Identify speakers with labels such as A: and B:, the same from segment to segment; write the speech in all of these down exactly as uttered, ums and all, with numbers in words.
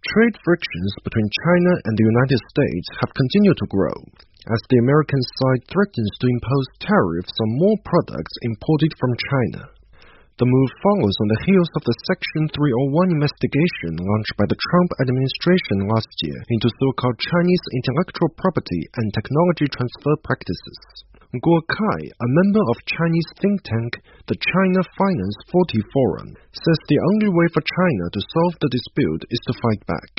A: Trade frictions between China and the United States have continued to grow, as the American side threatens to impose tariffs on more products imported from China. The move follows on the heels of the Section three oh one investigation launched by the Trump administration last year into so-called Chinese intellectual property and technology transfer practices. Guo Kai, a member of Chinese think tank, the China Finance forty Forum, says the only way for China to solve the dispute is to fight back.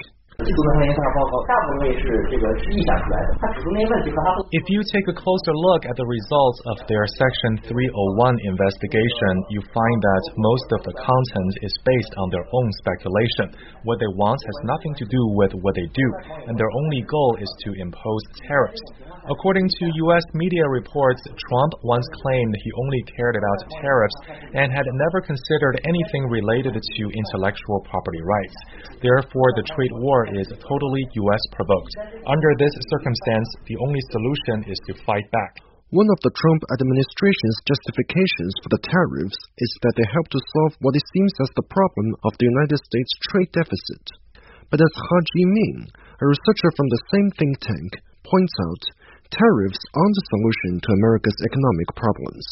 B: If you take a closer look at the results of their Section three oh one investigation, you find that most of the content is based on their own speculation. What they want has nothing to do with what they do, and their only goal is to impose tariffs. According to U S media reports, Trump once claimed he only cared about tariffs and had never considered anything related to intellectual property rights. Therefore, the trade war is totally U S provoked. Under this circumstance, the only solution is to fight back.
A: One of the Trump administration's justifications for the tariffs is that they help to solve what it seems as the problem of the United States trade deficit. But as Ha Jiming, a researcher from the same think tank, points out, tariffs aren't the solution to America's economic problems.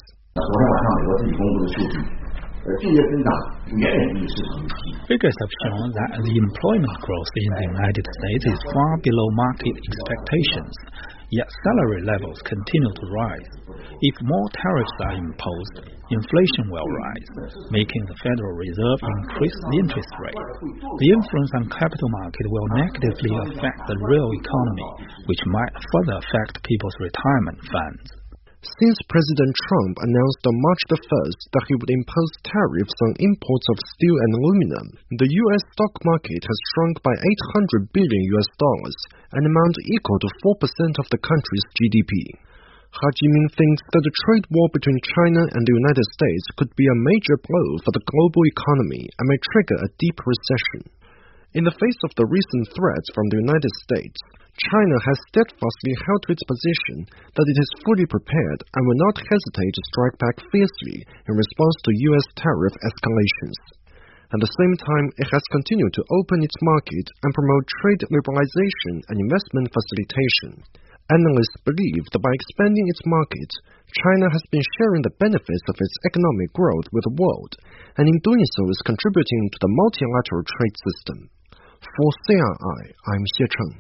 C: Figures have shown that the employment growth in the United States is far below market expectations, yet salary levels continue to rise. If more tariffs are imposed, inflation will rise, making the Federal Reserve increase the interest rate. The influence on capital market will negatively affect the real economy, which might further affect people's retirement funds.
A: Since President Trump announced on March the first that he would impose tariffs on imports of steel and aluminum, the U S stock market has shrunk by eight hundred billion U S dollars, an amount equal to four percent of the country's G D P. Ha Jiming thinks that the trade war between China and the United States could be a major blow for the global economy and may trigger a deep recession. In the face of the recent threats from the United States, China has steadfastly held to its position that it is fully prepared and will not hesitate to strike back fiercely in response to U S tariff escalations. At the same time, it has continued to open its market and promote trade liberalization and investment facilitation. Analysts believe that by expanding its market, China has been sharing the benefits of its economic growth with the world, and in doing so is contributing to the multilateral trade system. For C R I, I'm Xie Cheng.